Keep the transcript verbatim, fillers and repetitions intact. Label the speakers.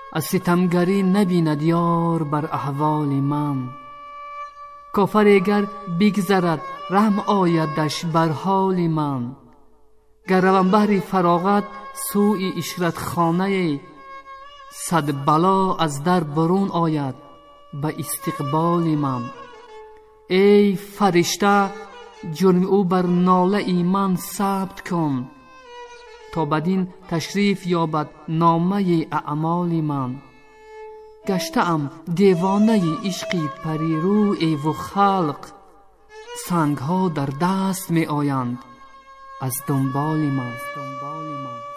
Speaker 1: از ستمگری نبیند یار بر احوال من. کافر اگر بگذرد رحم آیدش بر حال من. گر روم بهر فراغت سوی عشرت خانه، صد بلا از در برون آید به استقبال من. ای فرشته جرم او بر ناله ایمان ثبت کن، تا بدین تشریف یابد نامه اعمال من. گشته ام دیوانه عشق پری روی و خلق، سنگ ها در دست می آیند از دنبال من.